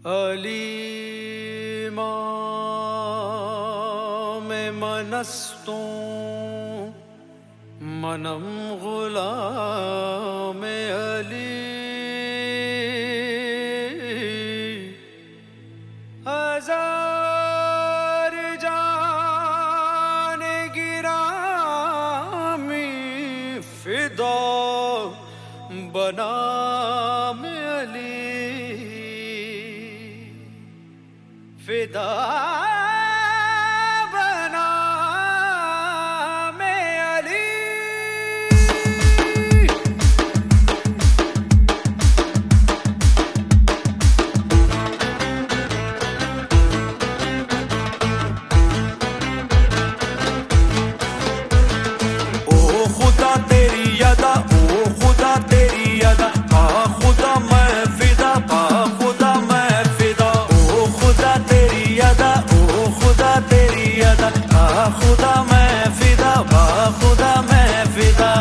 الإمام من است منم غلام علی هزار جان گرامی فدا بنام علی فدا खुदा मैं फिदा बा खुदा मैं फिदा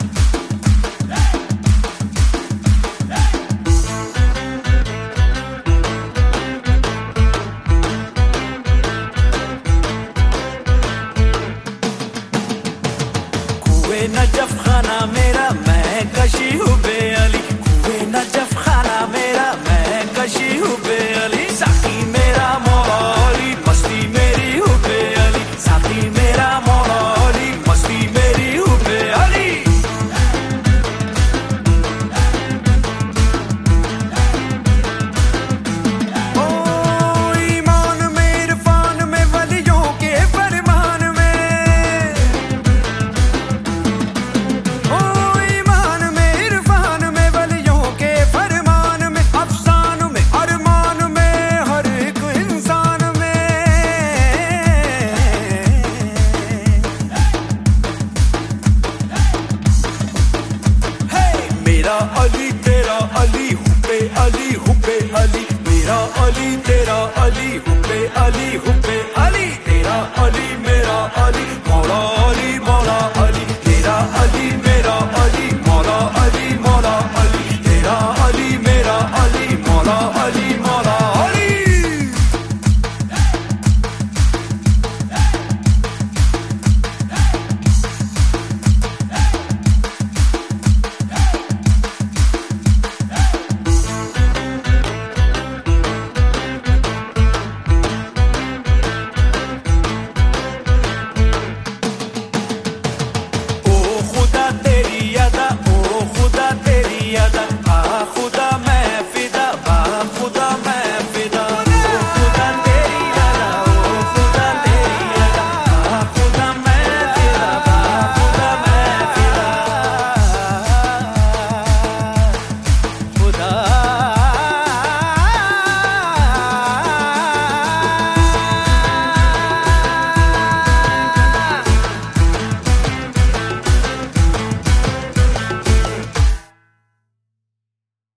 कुए नजफ खाना मेरा मैं कशी हूँ बेअली कुए नजफ खाना मेरा मैं कशी हूँ बेअली साकी मेरा मौला अली मस्ती मेरी हूँ बेअली साथी मेरा मौला अली मस्ती मेरी हूँ बेअली ओ ईमान में इरफान में वलियों के फरमान में ओ ईमान में इरफान में वलियों के फरमान में अफसान में अरमान में हर एक इंसान में मेरा अली तेरा अली हुब्बे अली हुब्बे अली मेरा अली तेरा अली हुब्बे अली हुब्बे अली तेरा अली मेरा अली मौला अली मौला अली तेरा अली मेरा अली मौला अली मौला अली तेरा अली मेरा अली मौला अली मौला अली खुदा तेरी यादा